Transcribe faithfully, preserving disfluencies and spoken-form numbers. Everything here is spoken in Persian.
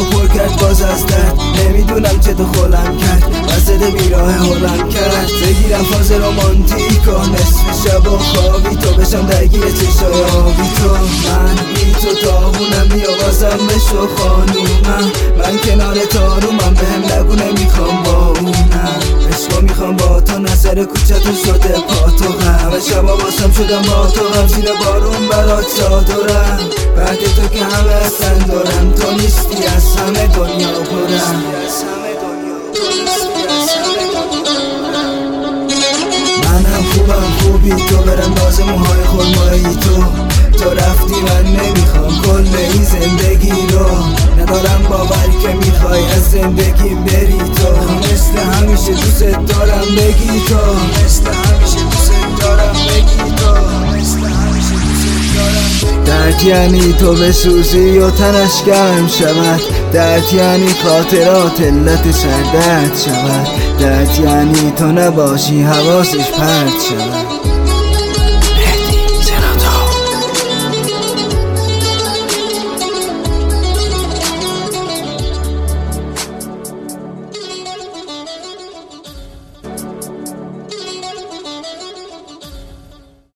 دلمو پر کرد باز از درد، نمیدونم چه تو خولم کرد، وسط بیراه هولم کرد. بگیرم فاز رومانتیکو نصف شب و خوابی تو، بشم درگیر چشای آبی تو. من بی تو تاهونم، بیا بازم بشو خانومم، من کنار تارومم، بهم نگو نمیخوام با اونم. عشقا میخوام با تو، نظر کوچتون شده پاتو غم، همه شبا باسم شدم با تو غم، زیر بارون برات چادرم. بعد تو که همه اصلا دارم، تو نیستی از همه دنیا پرم. منم خوبم خوبی تو، برم باز موهای خرمایی تو. تو رفتی من نمیخوام کل این زندگی رو، ندارم باور که میخوای از زندگی بری تو. مثل همیشه دوست دارم بگی تو، مثل همیشه دوست دارم بگی تو، مثل همیشه دوست دارم. درد یعنی تو بسوزی و تنش گرم شود، درد یعنی خاطرات علت سردرد شود، درد یعنی تو نباشی حواسش پرت شود.